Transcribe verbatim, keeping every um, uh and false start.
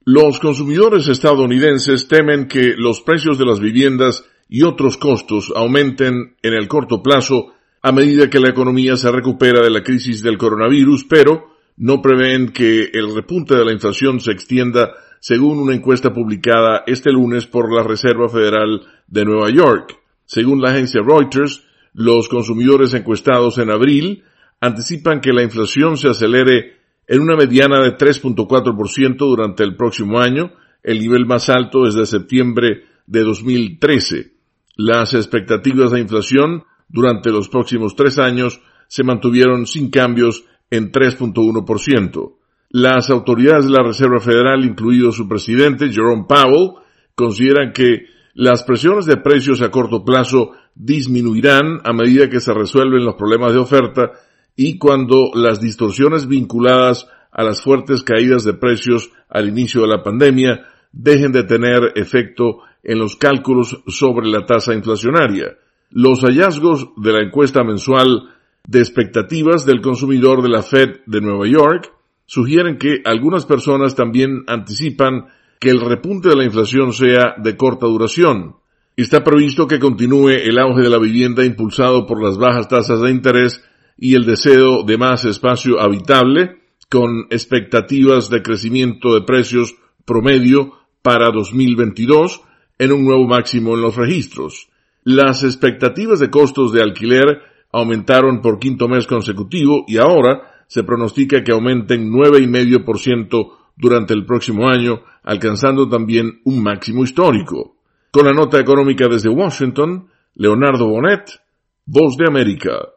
Los consumidores estadounidenses temen que los precios de las viviendas y otros costos aumenten en el corto plazo a medida que la economía se recupera de la crisis del coronavirus, pero no prevén que el repunte de la inflación se extienda, según una encuesta publicada este lunes por la Reserva Federal de Nueva York. Según la agencia Reuters, los consumidores encuestados en abril anticipan que la inflación se acelere en una mediana de tres punto cuatro por ciento durante el próximo año, el nivel más alto desde septiembre de dos mil trece. Las expectativas de inflación durante los próximos tres años se mantuvieron sin cambios en tres punto uno por ciento. Las autoridades de la Reserva Federal, incluido su presidente, Jerome Powell, consideran que las presiones de precios a corto plazo disminuirán a medida que se resuelven los problemas de oferta y cuando las distorsiones vinculadas a las fuertes caídas de precios al inicio de la pandemia dejen de tener efecto en los cálculos sobre la tasa inflacionaria. Los hallazgos de la encuesta mensual de expectativas del consumidor de la Fed de Nueva York sugieren que algunas personas también anticipan que el repunte de la inflación sea de corta duración. Está previsto que continúe el auge de la vivienda impulsado por las bajas tasas de interés y el deseo de más espacio habitable, con expectativas de crecimiento de precios promedio para dos mil veintidós en un nuevo máximo en los registros. Las expectativas de costos de alquiler aumentaron por quinto mes consecutivo y ahora se pronostica que aumenten nueve coma cinco por ciento durante el próximo año, alcanzando también un máximo histórico. Con la nota económica desde Washington, Leonardo Bonet, Voz de América.